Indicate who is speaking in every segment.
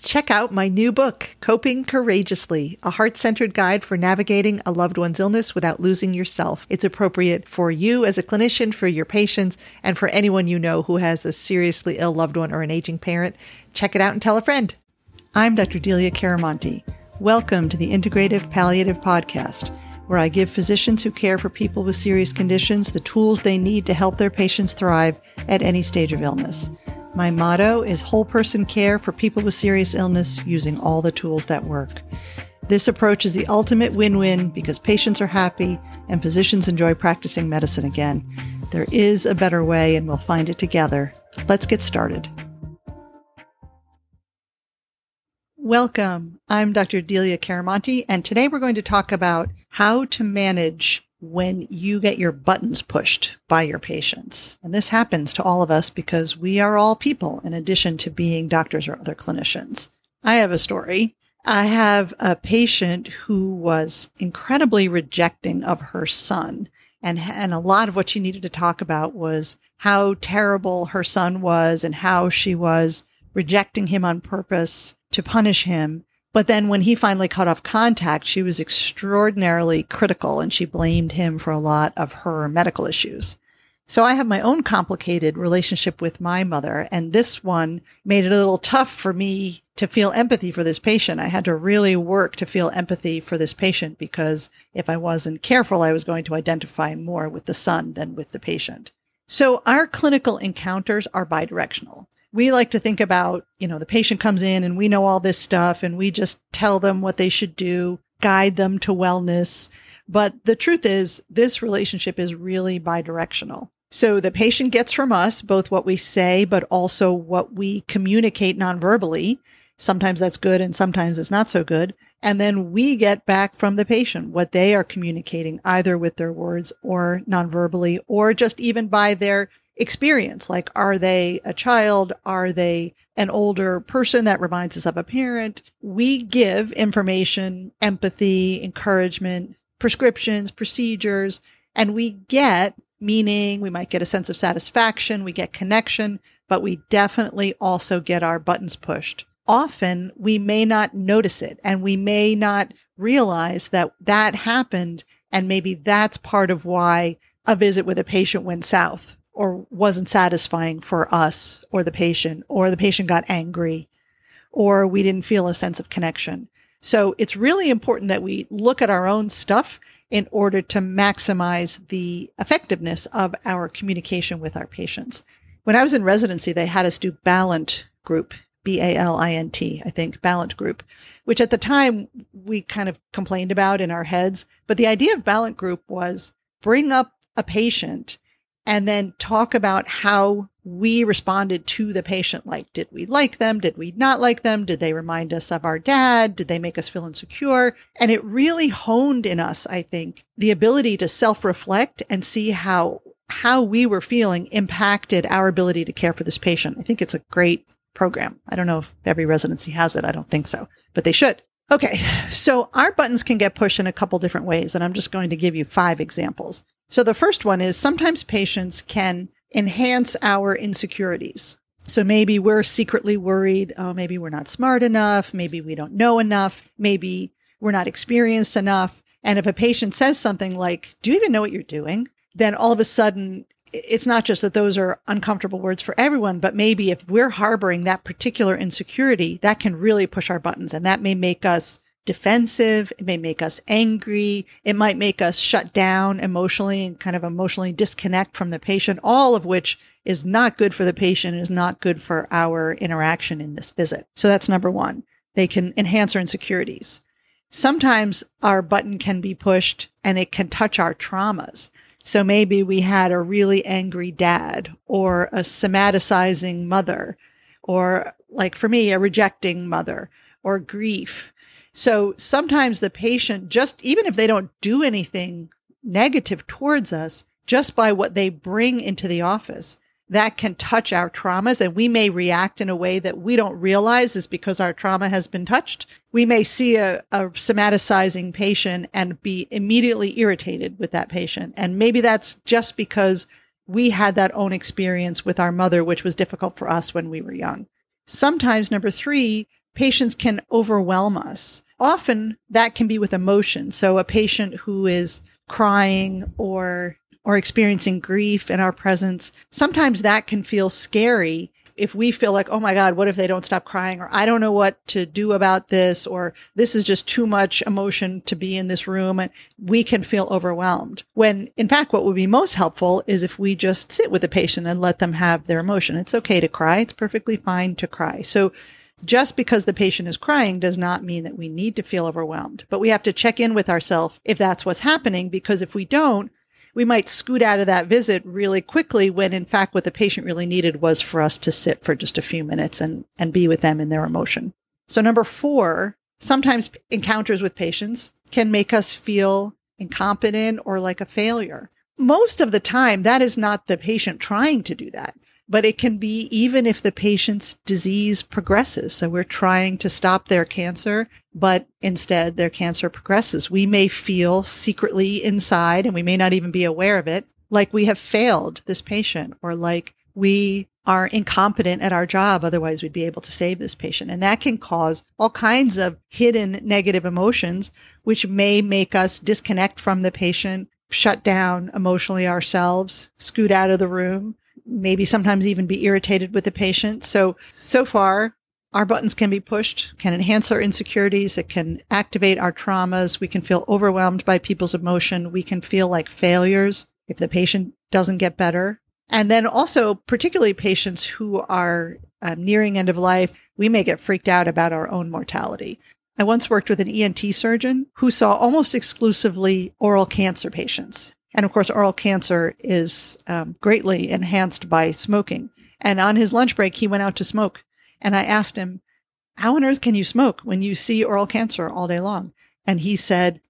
Speaker 1: Check out my new book, Coping Courageously, a heart-centered guide for navigating a loved one's illness without losing yourself. It's appropriate for you as a clinician, for your patients, and for anyone you know who has a seriously ill loved one or an aging parent. Check it out and tell a friend. I'm Dr. Delia Caramonte. Welcome to the Integrative Palliative Podcast, where I give physicians who care for people with serious conditions the tools they need to help their patients thrive at any stage of illness. My motto is whole person care for people with serious illness using all the tools that work. This approach is the ultimate win-win because patients are happy and physicians enjoy practicing medicine again. There is a better way and we'll find it together. Let's get started. Welcome. I'm Dr. Delia Caramonte, and today we're going to talk about how to manage when you get your buttons pushed by your patients. And this happens to all of us because we are all people in addition to being doctors or other clinicians. I have a story. I have a patient who was incredibly rejecting of her son. And a lot of what she needed to talk about was how terrible her son was and how she was rejecting him on purpose to punish him. But then when he finally cut off contact, she was extraordinarily critical and she blamed him for a lot of her medical issues. So I have my own complicated relationship with my mother, and this one made it a little tough for me to feel empathy for this patient. I had to really work to feel empathy for this patient because if I wasn't careful, I was going to identify more with the son than with the patient. So our clinical encounters are bidirectional. We like to think about, the patient comes in and we know all this stuff and we just tell them what they should do, guide them to wellness. But the truth is, this relationship is really bidirectional. So the patient gets from us both what we say, but also what we communicate nonverbally. Sometimes that's good and sometimes it's not so good. And then we get back from the patient what they are communicating, either with their words or nonverbally, or just even by their experience. Like, are they a child? Are they an older person that reminds us of a parent? We give information, empathy, encouragement, prescriptions, procedures, and we get meaning. We might get a sense of satisfaction. We get connection, but we definitely also get our buttons pushed. Often we may not notice it and we may not realize that that happened. And maybe that's part of why a visit with a patient went south, or wasn't satisfying for us or the patient got angry, or we didn't feel a sense of connection. So it's really important that we look at our own stuff in order to maximize the effectiveness of our communication with our patients. When I was in residency, they had us do Balint group, Balint, I think, Balint group, which at the time we kind of complained about in our heads. But the idea of Balint group was bring up a patient and then talk about how we responded to the patient. Like, did we like them? Did we not like them? Did they remind us of our dad? Did they make us feel insecure? And it really honed in us, I think, the ability to self-reflect and see how we were feeling impacted our ability to care for this patient. I think it's a great program. I don't know if every residency has it. I don't think so, but they should. Okay, so our buttons can get pushed in a couple different ways, and I'm just going to give you 5 examples. So the first one is sometimes patients can enhance our insecurities. So maybe we're secretly worried, maybe we're not smart enough, maybe we don't know enough, maybe we're not experienced enough. And if a patient says something like, do you even know what you're doing? Then all of a sudden, it's not just that those are uncomfortable words for everyone, but maybe if we're harboring that particular insecurity, that can really push our buttons, and that may make us defensive. It may make us angry. It might make us shut down emotionally and kind of emotionally disconnect from the patient, all of which is not good for the patient and is not good for our interaction in this visit. So that's number 1. They can enhance our insecurities. Sometimes our button can be pushed and it can touch our traumas. So maybe we had a really angry dad or a somaticizing mother, or like for me, a rejecting mother, or grief. So sometimes the patient, just even if they don't do anything negative towards us, just by what they bring into the office, that can touch our traumas, and we may react in a way that we don't realize is because our trauma has been touched. We may see a somaticizing patient and be immediately irritated with that patient. And maybe that's just because we had that own experience with our mother, which was difficult for us when we were young. Sometimes, number 3, patients can overwhelm us. Often that can be with emotion. So a patient who is crying or experiencing grief in our presence, sometimes that can feel scary if we feel like, oh my God, what if they don't stop crying? Or I don't know what to do about this, or this is just too much emotion to be in this room. And we can feel overwhelmed. When in fact, what would be most helpful is if we just sit with the patient and let them have their emotion. It's okay to cry. It's perfectly fine to cry. So just because the patient is crying does not mean that we need to feel overwhelmed, but we have to check in with ourselves if that's what's happening, because if we don't, we might scoot out of that visit really quickly when in fact what the patient really needed was for us to sit for just a few minutes and be with them in their emotion. So number 4, sometimes encounters with patients can make us feel incompetent or like a failure. Most of the time, that is not the patient trying to do that, but it can be even if the patient's disease progresses. So we're trying to stop their cancer, but instead their cancer progresses. We may feel secretly inside, and we may not even be aware of it, like we have failed this patient, or like we are incompetent at our job. Otherwise, we'd be able to save this patient. And that can cause all kinds of hidden negative emotions, which may make us disconnect from the patient, shut down emotionally ourselves, scoot out of the room, maybe sometimes even be irritated with the patient. So far, our buttons can be pushed, can enhance our insecurities. It can activate our traumas. We can feel overwhelmed by people's emotion. We can feel like failures if the patient doesn't get better. And then also, particularly patients who are nearing end of life, we may get freaked out about our own mortality. I once worked with an ENT surgeon who saw almost exclusively oral cancer patients. And of course, oral cancer is greatly enhanced by smoking. And on his lunch break, he went out to smoke. And I asked him, how on earth can you smoke when you see oral cancer all day long? And he said,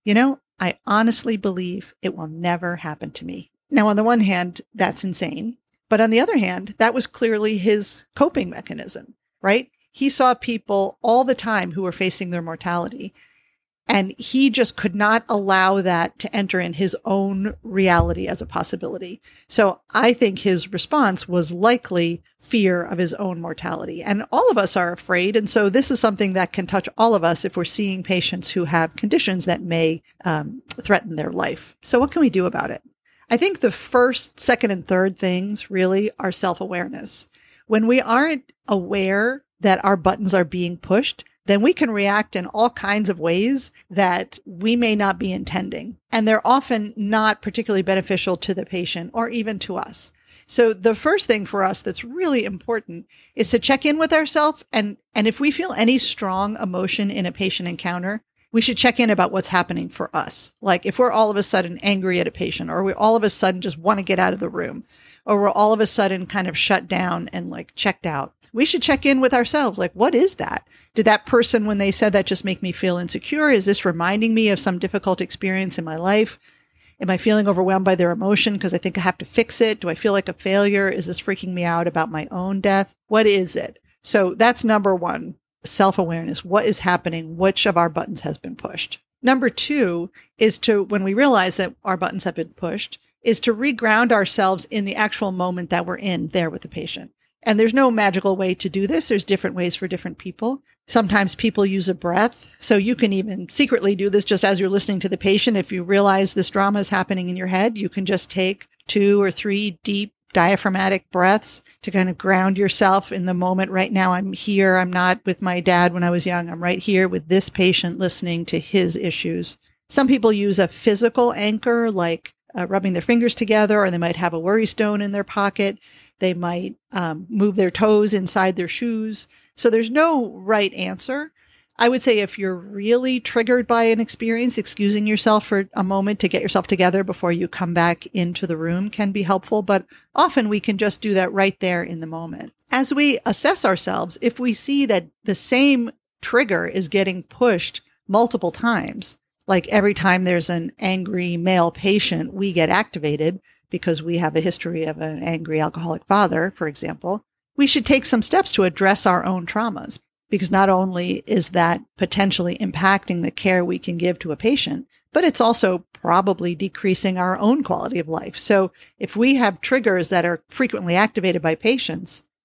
Speaker 1: I honestly believe it will never happen to me. Now, on the one hand, that's insane. But on the other hand, that was clearly his coping mechanism, right? He saw people all the time who were facing their mortality. And he just could not allow that to enter in his own reality as a possibility. So I think his response was likely fear of his own mortality. And all of us are afraid. And so this is something that can touch all of us if we're seeing patients who have conditions that may threaten their life. So what can we do about it? I think the first, second, and third things really are self-awareness. When we aren't aware that our buttons are being pushed, then we can react in all kinds of ways that we may not be intending. And they're often not particularly beneficial to the patient or even to us. So the first thing for us that's really important is to check in with ourselves. And if we feel any strong emotion in a patient encounter, we should check in about what's happening for us. Like if we're all of a sudden angry at a patient, or we all of a sudden just want to get out of the room, or we're all of a sudden kind of shut down and like checked out, we should check in with ourselves. Like, what is that? Did that person, when they said that, just make me feel insecure? Is this reminding me of some difficult experience in my life? Am I feeling overwhelmed by their emotion because I think I have to fix it? Do I feel like a failure? Is this freaking me out about my own death? What is it? So that's number 1, self-awareness. What is happening? Which of our buttons has been pushed? Number 2 is to, when we realize that our buttons have been pushed, is to reground ourselves in the actual moment that we're in there with the patient. And there's no magical way to do this. There's different ways for different people. Sometimes people use a breath. So you can even secretly do this just as you're listening to the patient. If you realize this drama is happening in your head, you can just take 2 or 3 deep diaphragmatic breaths to kind of ground yourself in the moment. Right now, I'm here. I'm not with my dad when I was young. I'm right here with this patient listening to his issues. Some people use a physical anchor, like rubbing their fingers together, or they might have a worry stone in their pocket. They might move their toes inside their shoes. So there's no right answer. I would say if you're really triggered by an experience, excusing yourself for a moment to get yourself together before you come back into the room can be helpful. But often we can just do that right there in the moment. As we assess ourselves, if we see that the same trigger is getting pushed multiple times, like every time there's an angry male patient, we get activated, because we have a history of an angry alcoholic father, for example, we should take some steps to address our own traumas, because not only is that potentially impacting the care we can give to a patient, but it's also probably decreasing our own quality of life. So if we have triggers that are frequently activated by patients,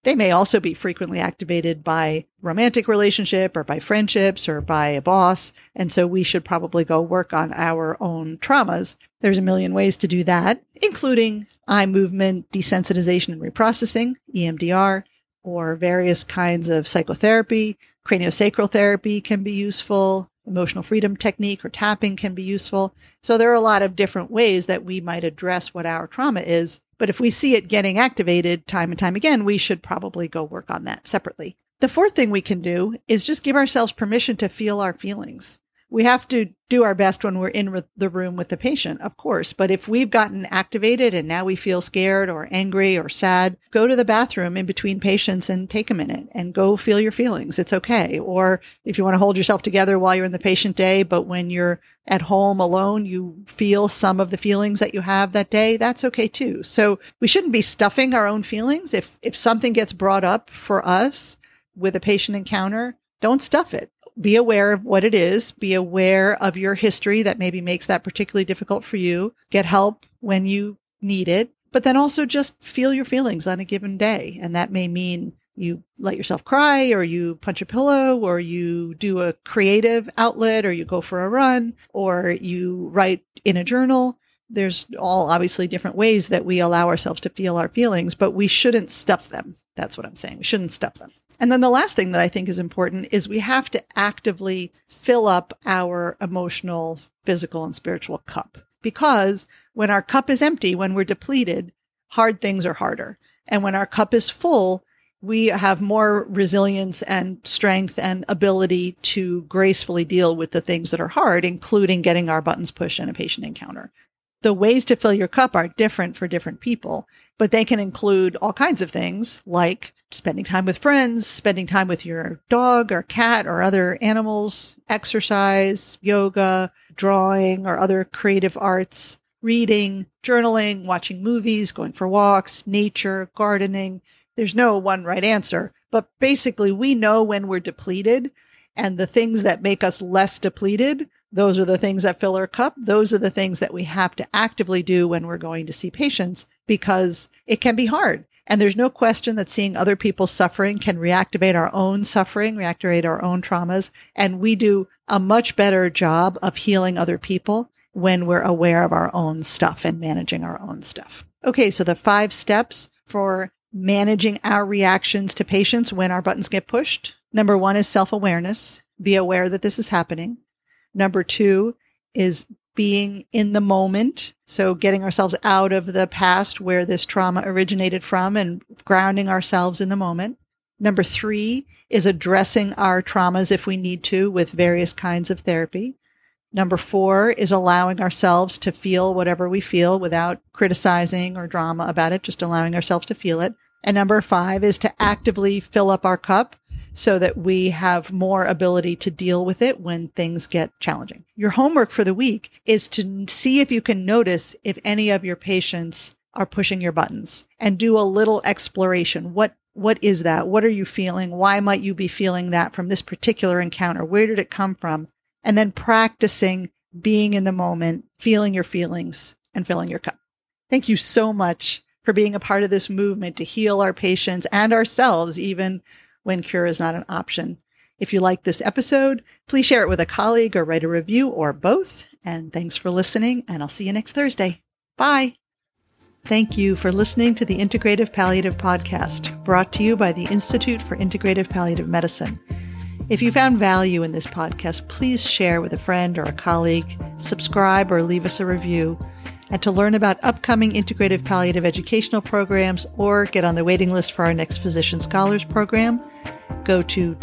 Speaker 1: They may also be frequently activated by romantic relationship or by friendships or by a boss. And so we should probably go work on our own traumas. There's a million ways to do that, including eye movement desensitization and reprocessing, EMDR, or various kinds of psychotherapy. Craniosacral therapy can be useful. Emotional freedom technique or tapping can be useful. So there are a lot of different ways that we might address what our trauma is. But if we see it getting activated time and time again, we should probably go work on that separately. The fourth thing we can do is just give ourselves permission to feel our feelings. We have to do our best when we're in the room with the patient, of course. But if we've gotten activated and now we feel scared or angry or sad, go to the bathroom in between patients and take a minute and go feel your feelings. It's okay. Or if you want to hold yourself together while you're in the patient day, but when you're at home alone, you feel some of the feelings that you have that day, that's okay too. So we shouldn't be stuffing our own feelings. If something gets brought up for us with a patient encounter, don't stuff it. Be aware of what it is. Be aware of your history that maybe makes that particularly difficult for you. Get help when you need it. But then also just feel your feelings on a given day. And that may mean you let yourself cry, or you punch a pillow, or you do a creative outlet, or you go for a run, or you write in a journal. There's all obviously different ways that we allow ourselves to feel our feelings, but we shouldn't stuff them. That's what I'm saying. We shouldn't stuff them. And then the last thing that I think is important is we have to actively fill up our emotional, physical, and spiritual cup. Because when our cup is empty, when we're depleted, hard things are harder. And when our cup is full, we have more resilience and strength and ability to gracefully deal with the things that are hard, including getting our buttons pushed in a patient encounter. The ways to fill your cup are different for different people, but they can include all kinds of things like spending time with friends, spending time with your dog or cat or other animals, exercise, yoga, drawing or other creative arts, reading, journaling, watching movies, going for walks, nature, gardening. There's no one right answer, but basically we know when we're depleted, and the things that make us less depleted, those are the things that fill our cup. Those are the things that we have to actively do when we're going to see patients, because it can be hard. And there's no question that seeing other people's suffering can reactivate our own suffering, reactivate our own traumas. And we do a much better job of healing other people when we're aware of our own stuff and managing our own stuff. Okay, so the 5 steps for managing our reactions to patients when our buttons get pushed. Number 1 is self-awareness. Be aware that this is happening. Number 2 is being in the moment. So getting ourselves out of the past where this trauma originated from and grounding ourselves in the moment. Number 3 is addressing our traumas if we need to with various kinds of therapy. Number 4 is allowing ourselves to feel whatever we feel without criticizing or drama about it, just allowing ourselves to feel it. And number 5 is to actively fill up our cup so that we have more ability to deal with it when things get challenging. Your homework for the week is to see if you can notice if any of your patients are pushing your buttons, and do a little exploration. What is that? What are you feeling? Why might you be feeling that from this particular encounter? Where did it come from? And then practicing being in the moment, feeling your feelings, and filling your cup. Thank you so much for being a part of this movement to heal our patients and ourselves, even when cure is not an option. If you like this episode, please share it with a colleague or write a review or both. And thanks for listening, and I'll see you next Thursday. Bye. Thank you for listening to the Integrative Palliative Podcast, brought to you by the Institute for Integrative Palliative Medicine. If you found value in this podcast, please share with a friend or a colleague, subscribe or leave us a review. And to learn about upcoming integrative palliative educational programs or get on the waiting list for our next Physician Scholars program, go to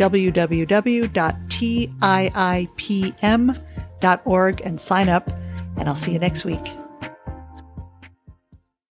Speaker 1: www.tiipm.org and sign up, and I'll see you next week.